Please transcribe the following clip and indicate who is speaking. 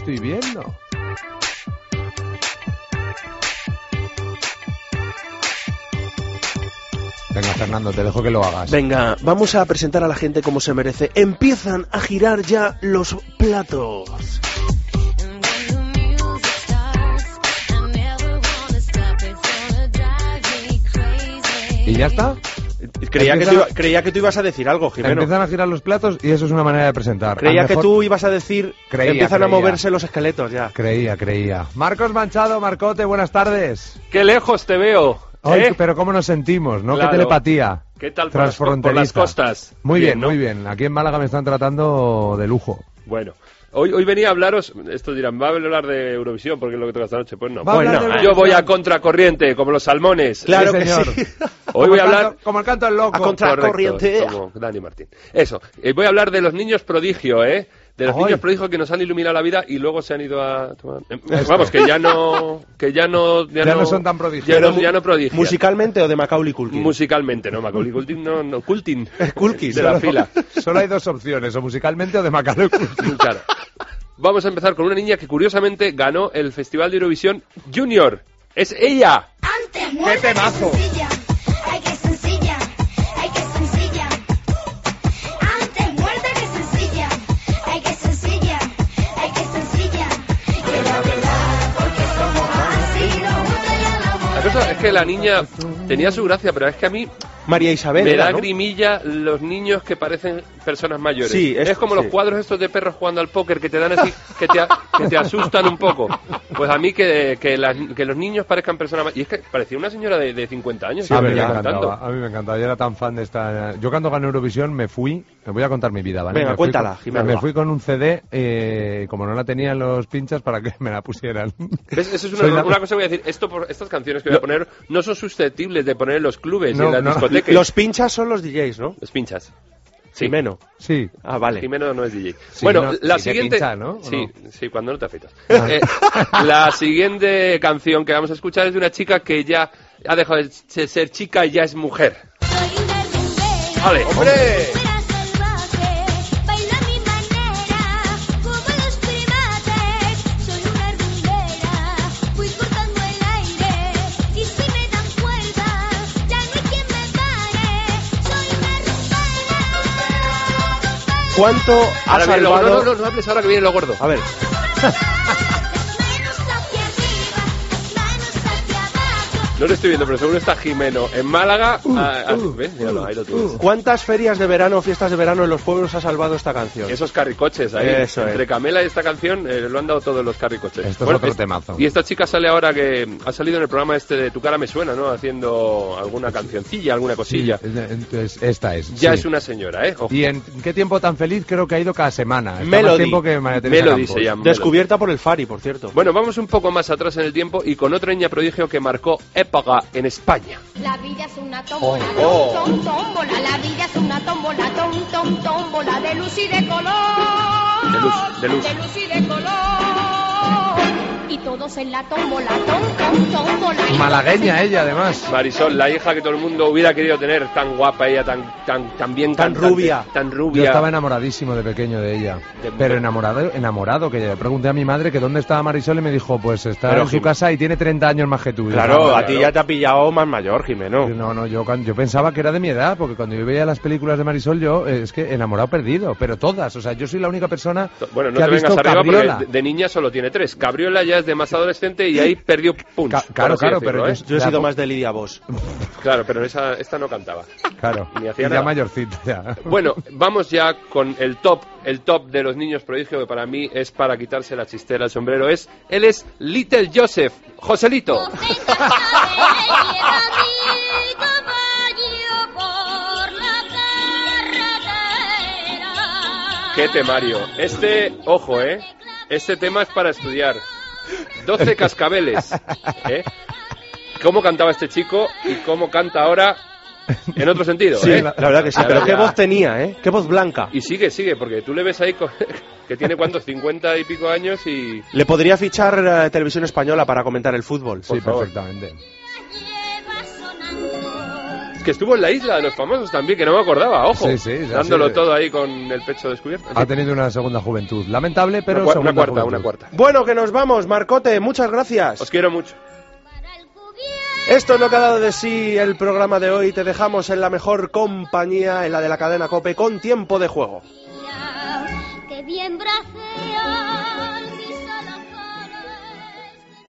Speaker 1: estoy viendo. Venga, Fernando, te dejo que lo hagas.
Speaker 2: Venga, vamos a presentar a la gente como se merece. Empiezan a girar ya los platos.
Speaker 1: ¿Y ya está?
Speaker 2: Creía que tú ibas a decir algo, Jimeno.
Speaker 1: Empiezan a girar los platos y eso es una manera de presentar.
Speaker 2: Creía que tú ibas a decir empiezan a moverse los esqueletos ya.
Speaker 1: Creía. Marcos Manchado, Marcote, buenas tardes.
Speaker 3: ¡Qué lejos te veo!
Speaker 1: Ay, pero cómo nos sentimos, ¿no?
Speaker 3: Claro.
Speaker 1: Qué telepatía.
Speaker 3: ¿Qué tal por las costas?
Speaker 1: Muy bien,
Speaker 3: ¿no?
Speaker 1: muy bien. Aquí en Málaga me están tratando de lujo.
Speaker 3: Bueno, hoy venía a hablaros, estos dirán, ¿va a hablar de Eurovisión porque es lo que toca esta noche? Pues no.
Speaker 1: Bueno,
Speaker 3: yo voy a contracorriente, como los salmones.
Speaker 2: Claro
Speaker 1: sí,
Speaker 2: que
Speaker 1: señor.
Speaker 2: sí.
Speaker 3: Hoy voy a hablar...
Speaker 1: Como el canto del loco.
Speaker 2: A contracorriente.
Speaker 3: Como Dani Martín. Eso, voy a hablar de los niños prodigio, ¿eh? De los niños prodigio que nos han iluminado la vida y luego se han ido a tomar... Vamos, que ya no
Speaker 1: son tan prodigios.
Speaker 3: Ya no prodigios.
Speaker 2: ¿Musicalmente o de Macaulay Culkin?
Speaker 3: Musicalmente, no, Macaulay Culkin no, Culkin.
Speaker 2: Culkin.
Speaker 3: De la fila.
Speaker 1: Solo hay dos opciones, o musicalmente o de Macaulay Culkin.
Speaker 3: Claro. Vamos a empezar con una niña que curiosamente ganó el Festival de Eurovisión Junior. ¡Es ella!
Speaker 1: ¡Qué temazo!
Speaker 4: Ay, qué sencilla. Ay, qué sencilla. Antes muerta que sencilla. Ay, qué sencilla. Ay, qué sencilla. Que la verdad, porque somos así, nos gusta ya la amor.
Speaker 3: La cosa es que la niña tenía su gracia, pero es que a mí
Speaker 2: María Isabel.
Speaker 3: me da
Speaker 2: ¿no?
Speaker 3: grimilla los niños que parecen personas mayores.
Speaker 2: Sí,
Speaker 3: es como los cuadros estos de perros jugando al póker que te dan así, que te asustan un poco. Pues a mí que los niños parezcan personas mayores. Y es que parecía una señora de 50 años.
Speaker 1: Sí, a mí me
Speaker 3: cantando.
Speaker 1: encantaba. A mí me encantaba. Yo era tan fan de esta... Yo cuando gané Eurovisión me voy a contar mi vida, ¿vale?
Speaker 2: Venga, cuéntala, Jimeno.
Speaker 1: Me fui con un CD, como no la tenía en los pinchas, para que me la pusieran.
Speaker 3: ¿Ves? Eso es una cosa que voy a decir. Estas canciones que voy a poner no son susceptibles de poner en los clubes y en las discotecas.
Speaker 2: Los pinchas son los DJs, ¿no?
Speaker 3: Los pinchas. Sí.
Speaker 2: Jimeno.
Speaker 1: Sí.
Speaker 2: Ah, vale.
Speaker 3: Jimeno no es DJ.
Speaker 1: Sí,
Speaker 3: bueno,
Speaker 1: no,
Speaker 3: la
Speaker 1: si te
Speaker 3: siguiente...
Speaker 1: pincha, ¿no?
Speaker 3: Sí, cuando no te afeitas. La siguiente canción que vamos a escuchar es de una chica que ya ha dejado de ser chica y ya es mujer.
Speaker 4: Soy una rumbera.
Speaker 3: ¡Vale!
Speaker 2: ¡Hombre!
Speaker 4: Rumbera salvaje. Bailo a mi manera, como los primates. Soy una rumbera. Fui cortando el aire. Y si me dan cuerda, ya no hay quien me pare. Soy una rumbera.
Speaker 2: ¿Cuánto ha
Speaker 3: Ahora viene lo
Speaker 2: salvado?
Speaker 3: gordo. No hables ahora que viene lo gordo.
Speaker 2: A ver.
Speaker 4: Manos hacia arriba, manos hacia abajo.
Speaker 3: No lo estoy viendo, pero seguro está Jimeno en Málaga. ¿Ves? Míralo, ahí lo tienes.
Speaker 2: ¿Cuántas ferias de verano, fiestas de verano en los pueblos ha salvado esta canción?
Speaker 3: Esos carricoches ahí.
Speaker 2: Eso
Speaker 3: Entre
Speaker 2: es.
Speaker 3: Camela y esta canción lo han dado todos los carricoches.
Speaker 1: Esto es otro temazo.
Speaker 3: Y esta chica sale ahora que ha salido en el programa este de Tu cara me suena, ¿no? Haciendo alguna cancioncilla, alguna cosilla.
Speaker 1: Entonces, esta es.
Speaker 3: Ya
Speaker 1: sí.
Speaker 3: es una señora, ¿eh? Ojo.
Speaker 1: ¿Y en qué tiempo tan feliz? Creo que ha ido cada semana. Está
Speaker 2: Melody.
Speaker 1: más tiempo que María Teresa
Speaker 3: Melody
Speaker 1: Campos.
Speaker 3: se llama.
Speaker 2: Descubierta por el Fari, por cierto.
Speaker 3: Bueno, vamos un poco más atrás en el tiempo y con otra niña prodigio que marcó época en España.
Speaker 4: La vida es una tómbola,
Speaker 2: Oh.
Speaker 4: tómbola. La vida es una tómbola, tómbola de luz y de color.
Speaker 3: De luz.
Speaker 4: De luz y de color. Y todos en la tómbola, tómbola.
Speaker 1: Malagueña ella, además.
Speaker 3: Marisol, la hija que todo el mundo hubiera querido tener, tan guapa ella, tan bien
Speaker 2: Tan
Speaker 3: cantante,
Speaker 2: rubia.
Speaker 3: tan
Speaker 1: Yo
Speaker 3: rubia.
Speaker 1: estaba enamoradísimo de pequeño de ella. Pero enamorado, que le pregunté a mi madre que dónde estaba Marisol y me dijo, pues está
Speaker 3: Pero
Speaker 1: en su casa y tiene 30 años más que tú. Y
Speaker 2: Claro,
Speaker 1: yo,
Speaker 2: a ti ya te ha pillado más mayor, Jimeno.
Speaker 1: No, yo pensaba que era de mi edad, porque cuando yo veía las películas de Marisol, yo, es que enamorado perdido, pero todas, o sea, yo soy la única persona
Speaker 3: Bueno, no
Speaker 1: que ha
Speaker 3: te vengas
Speaker 1: visto
Speaker 3: arriba
Speaker 1: Cabriola.
Speaker 3: porque de niña solo tiene 3. Cabriola ya es de más adolescente y ahí perdió punch.
Speaker 1: Claro,
Speaker 3: por así
Speaker 1: pero
Speaker 3: decirlo,
Speaker 2: Yo he
Speaker 1: Ya,
Speaker 2: sido
Speaker 1: po-
Speaker 2: más de Lidia Vos.
Speaker 3: Claro, pero esta no cantaba.
Speaker 1: Claro,
Speaker 3: Ni
Speaker 1: y
Speaker 3: hacía
Speaker 1: ya
Speaker 3: nada.
Speaker 1: mayorcita, ya.
Speaker 3: Bueno, vamos ya con el top de los niños prodigio, que para mí es para quitarse la chistera, el sombrero. Él es Little Joseph, Joselito. Qué temario. Ojo, este tema es para estudiar. 12 cascabeles. ¿Cómo cantaba este chico y cómo canta ahora en otro sentido?
Speaker 2: Sí, la verdad que sí. Pero qué voz tenía, ¿eh? Qué voz blanca.
Speaker 3: Y sigue, porque tú le ves ahí que tiene cuántos, 50 y pico años y...
Speaker 2: Le podría fichar Televisión Española para comentar el fútbol.
Speaker 1: Sí,
Speaker 3: favor.
Speaker 1: perfectamente.
Speaker 3: que estuvo en la Isla de los Famosos también, que no me acordaba, ojo.
Speaker 1: Sí,
Speaker 3: dándolo
Speaker 1: sí.
Speaker 3: todo ahí con el pecho descubierto.
Speaker 1: Ha tenido una segunda juventud. Lamentable, pero
Speaker 3: una
Speaker 1: segunda
Speaker 3: cuarta.
Speaker 1: juventud.
Speaker 2: Bueno, que nos vamos, Marcote, muchas gracias.
Speaker 3: Os quiero mucho.
Speaker 2: Esto es lo que ha dado de sí el programa de hoy. Te dejamos en la mejor compañía, en la de la cadena COPE, con Tiempo de Juego.
Speaker 4: Que bien braceas